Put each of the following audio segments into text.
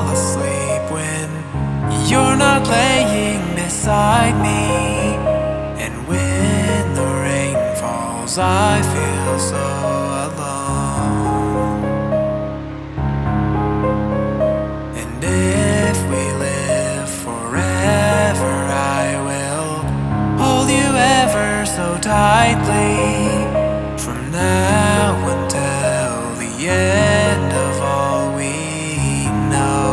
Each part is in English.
asleep when you're not laying beside me. And when the rain falls, I feel so alone. And if we live forever, I will hold you ever so tightly, from now until the end of all we know.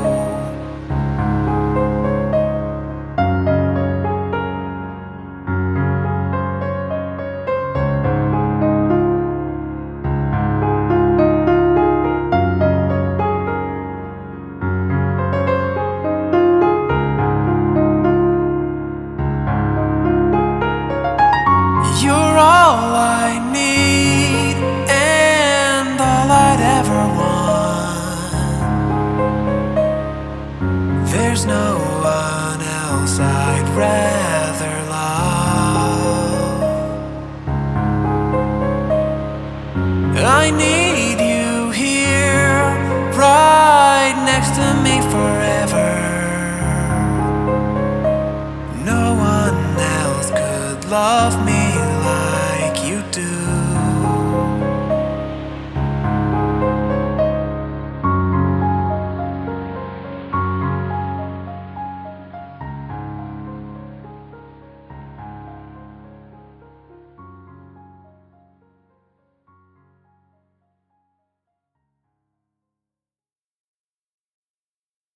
You're all I need and all I'd ever want. There's no one else I'd rather love. I need you here, right next to me forever. No one else could love me